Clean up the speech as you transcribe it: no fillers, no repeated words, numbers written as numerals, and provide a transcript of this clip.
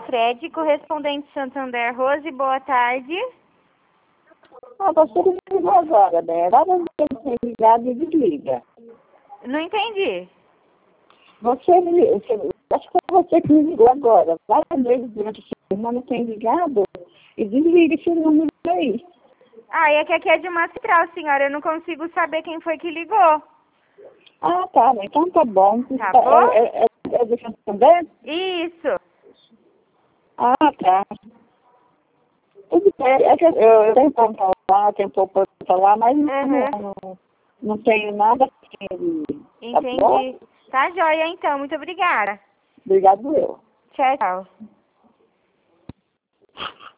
Fred, correspondente Santander. Rose, boa tarde. Você desligou agora, né? Várias vezes tem ligado e desliga. Não entendi. Acho que foi você que me ligou agora. Várias vezes durante a semana tem ligado e desliga esse número aí. Ah, é que aqui é de uma central, senhora. Eu não consigo saber quem foi que ligou. Ah, tá. Então tá bom. Tá bom? É do Santander? Isso. Ah, tá. Tudo bem. É que eu tenho como falar, tenho pouco para falar, mas não tenho nada assim. Tá bom? Entendi. Tá joia, então. Muito obrigada. Obrigado eu. Tchau, tchau.